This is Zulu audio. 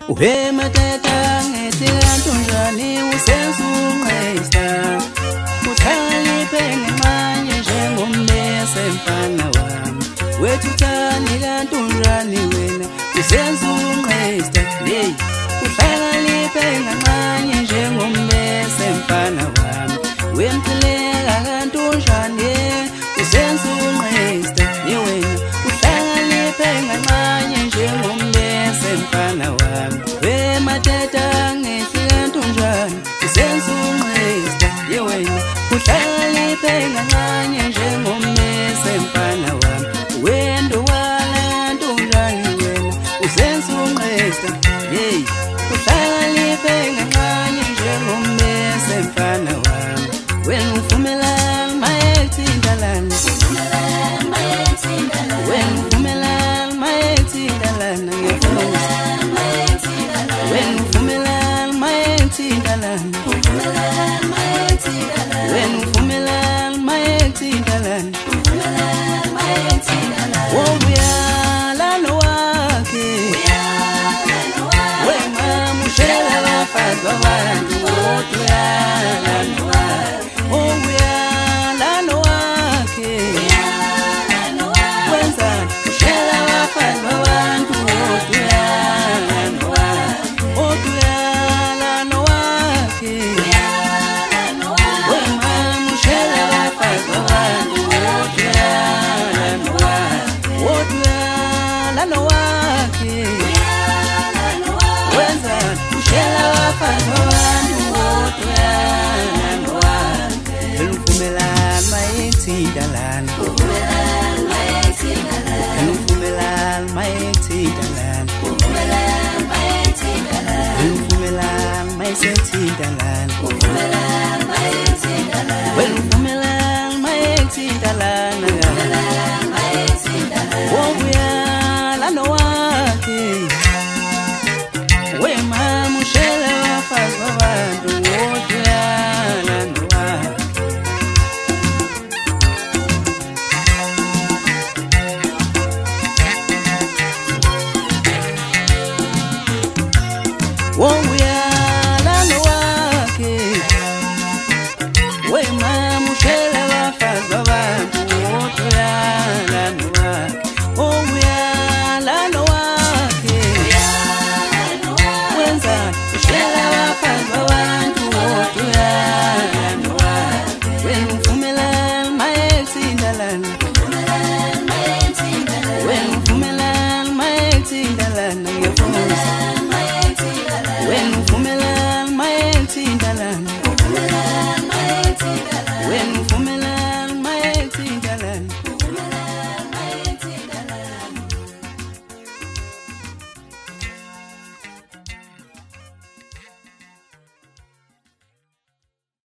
Uhematata ngetintunjani usenzunqesta Uthaliphe ngemanye njengommese mfana wami Wethu uthani kantunjani wena usenzunqesta Hey Uthaliphe ngemanye njengommese mfana wami Wemthileka kantunjani usenzunqesta wena Uthaliphe ngemanye njengommese mfana wami Wematata ngetintunjani usenzunqesta wena Uthaliphe ngemanye njengommese mfana wami Wendo wala ntunjani wena usenzunqesta Hey Uthaliphe ngemanye njengommese mfana wami Wena uvumelana mayethindalana Wena uvumelana mayethindalana Wena uvumelana mayethindalana Wena uvumelana mayethindalana Uyalana wakhe Wema mushela bafazi babantu Uyalana wakhe Wenza mushela bafazi babantu Uyalana wakhe Wema mushela bafazi babantu Uyalana wakhe Wenza mushela bafazi babantu Uyalana wakhe Uvumelana mayethindalana Uvumelana mayethindalana Uvumelana mayethindalana Uvumelana mayethindalana Uyalana wakhe Wema mushela bafazi babantu Uyalana wakhe Uyalana wakhe Wema mushela bafazi babantu Uyalana wakhe Wenza mushela bafazi babantu Uyalana wakhe Wena uvumelana mayethindalana Wena uvumelana mayethindalana Wena uvumelana mayethindalana Wena